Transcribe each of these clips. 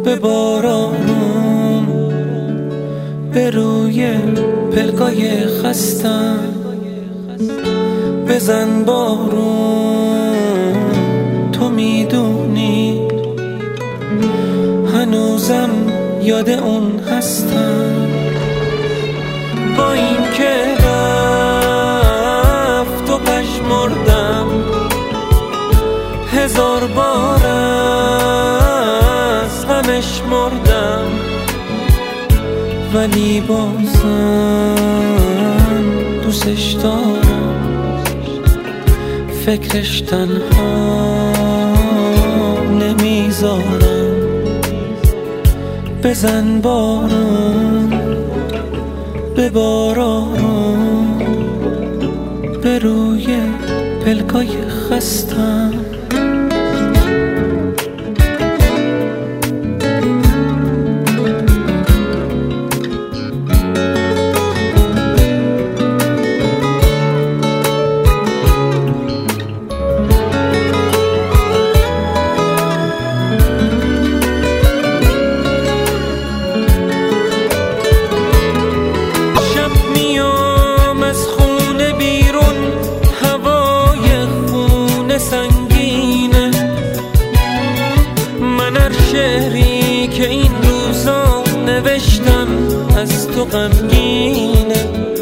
به باران، به روی پلکای خستم بزن بارون. تو میدونی هنوزم یاد اون هستم، با این که رفت و پژمردم هزار بار از غمش مردم، ولی بازم دوستش دارم، فکرش تنها نمیذارم. بزن بارون، به باران، به روی پلکای خستم. سنگینه من هر شعری که این روزا نوشتم از تو غمگینه.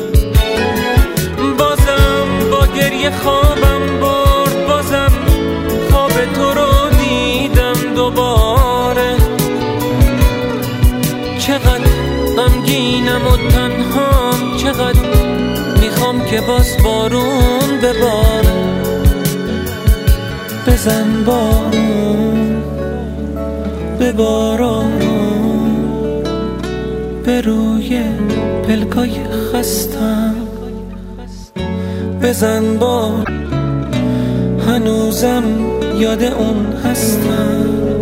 بازم با گریه خوابم برد، بازم خواب تو رو دیدم دوباره. چقدر غمگینم و تنهام، چقدر میخوام که باز بارون بباره. بزن بارون، به باران، به روی پلکای خستم. بزن بارون، هنوزم یاد اون هستم.